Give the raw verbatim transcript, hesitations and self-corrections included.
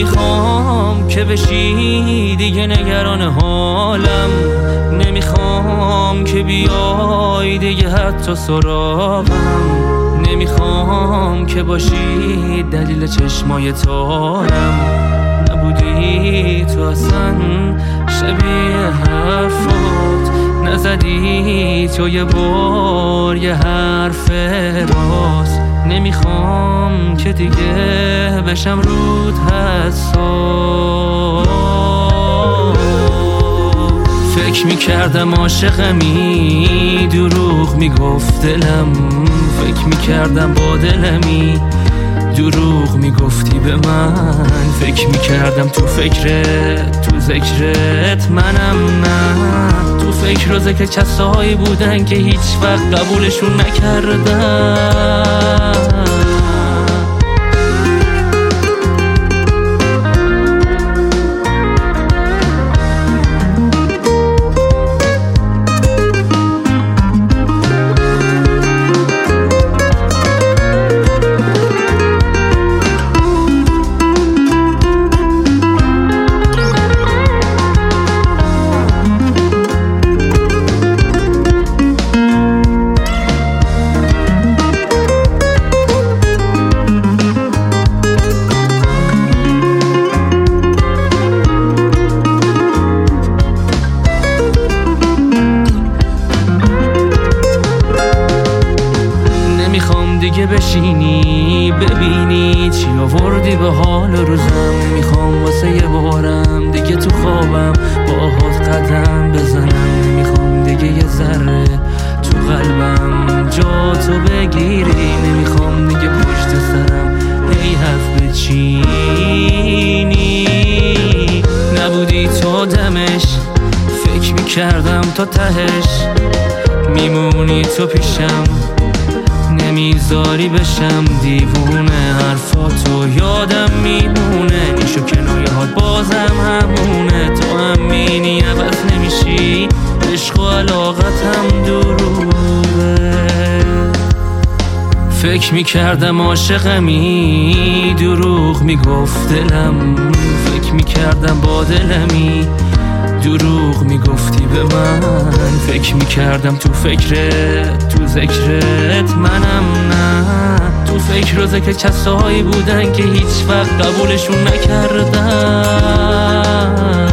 نمیخوام که بشی دیگه نگران حالم، نمیخوام که بیای دیگه حتی سراغم، نمیخوام که باشی دلیل چشمای تارم. نبودی تو اصلا شبیه حرفات، نزدی تو یه بار یه حرف راست. نمیخوام که دیگه بشم رود حساس. فکر میکردم عاشقمی، دروغ میگفت دلم. فکر میکردم با دلمی، دروغ میگفتی به من. فکر میکردم تو فکرت، تو ذکرت منم. نه تو فکر و ذکر کسایی بودن که هیچ وقت قبولشون نکردم. دیگه بشینی ببینی چی آوردی به حال روزم. میخوام واسه یه بارم دیگه تو خوابم باهات قدم بزنم. نمیخوام دیگه یه ذره تو قلبم جا تو بگیری. نمیخوام دیگه پشت سرم ای حرف بچینی. نبودی تو دمش، فکر میکردم تا تهش میمونی تو پیشم، نمیذاری بشم دیوونه. حرفاتو یادم میمونه، نیشو کنایه هات بازم همونه. تو هم مینی عوض نمیشی، عشق و علاقتم دروغه. فکر میکردم عاشقمی، دروغ میگفت دلم. فکر میکردم با دلمی، دروغ میگفتی به من. فکر میکردم تو فکرت، تو ذکرت منم. نه تو فکر و ذکر کسایی بودن که هیچ وقت قبولشون نکردم.